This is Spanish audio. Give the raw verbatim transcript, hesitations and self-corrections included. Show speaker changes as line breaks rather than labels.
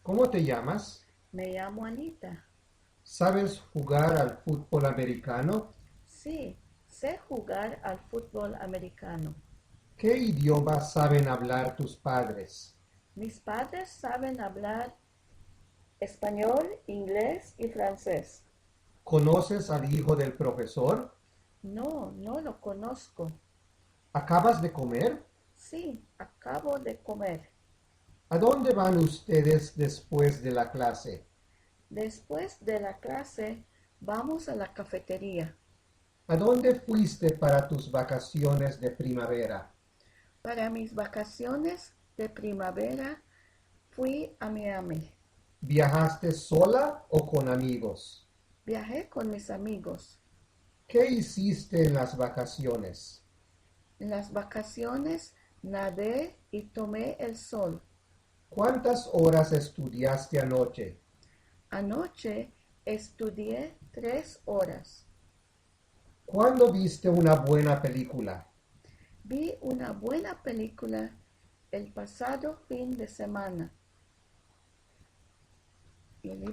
¿Cómo te llamas?
Me llamo Anita.
¿Sabes jugar al fútbol americano?
Sí, sé jugar al fútbol americano.
¿Qué idioma saben hablar tus padres?
Mis padres saben hablar español, inglés y francés.
¿Conoces al hijo del profesor?
No, no lo conozco.
¿Acabas de comer?
Sí, acabo de comer.
¿A dónde van ustedes después de la clase?
Después de la clase, vamos a la cafetería.
¿A dónde fuiste para tus vacaciones de primavera?
Para mis vacaciones de primavera fui a Miami.
¿Viajaste sola o con amigos?
Viajé con mis amigos.
¿Qué hiciste en las vacaciones?
En las vacaciones nadé y tomé el sol.
¿Cuántas horas estudiaste anoche?
Anoche estudié tres horas.
¿Cuándo viste una buena película?
Vi una buena película el pasado fin de semana. Y el